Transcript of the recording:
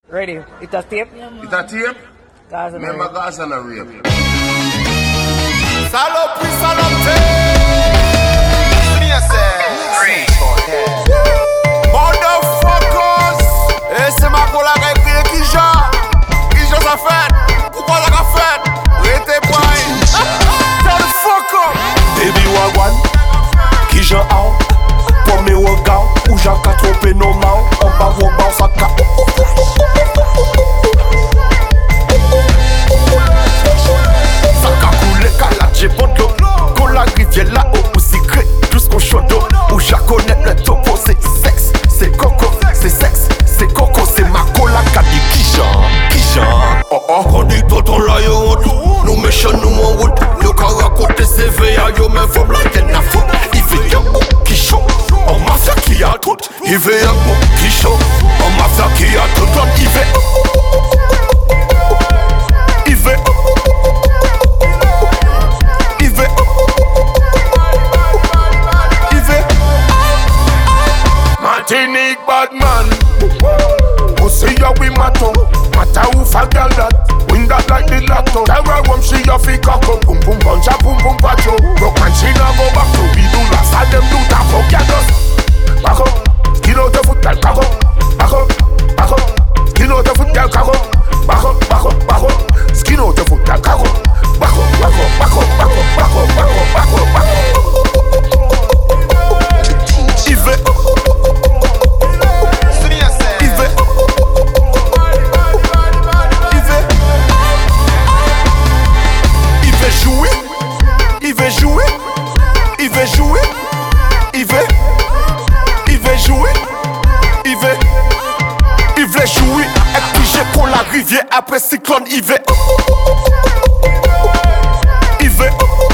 Ready? It a tape? It a tape? Gaza na Remember rape. Gaza and a rape. Salope, salope. Motherfuckers. Et c'est ma collègue qui crie qui j'en ça fait. Pourquoi ça fait? Rete point. Tell the fuck up. Baby wagwan. Qui j'en out. Pour mes wagans. Ou j'en qu'à tromper nos mains. On va voir ça ka. Ça ka coule j'ai bon d'eau. Qu'on la rivière là-haut ou secret. Plus qu'on chaud d'eau. Ou j'ai connaît le topo. C'est sexe, c'est coco. C'est sexe, c'est coco. C'est ma cola qui a dit qui genre. Oh oh. On dit tonton là yo on tout. Nous méchants nous en route. Yo ka raconter CV à yo mais faut blaguer na foot. Il fait un mot qui chaud. On m'a fait qui a tout. Il fait un mot qui chaud. On m'a fait qui a tout. Il fait. Il fait. Martinique bad man. Pussy ya we matter. Matter who for girl that. Win that like the lotto. Tell her when she a fi cock up. Boom boom buncha boom boom pacho. Rock man she na go back to. We do last and them do tap up. Get us. Back up. Skin out the foot girl cock up. Back up. Back up. Skin out the foot girl cock up. Back up. Back up. Back up. Skin out the foot girl cock up. Back up. Back up. Back up. Back up. Back up. Back up. Back up. Back up. Après cyclone, il veut.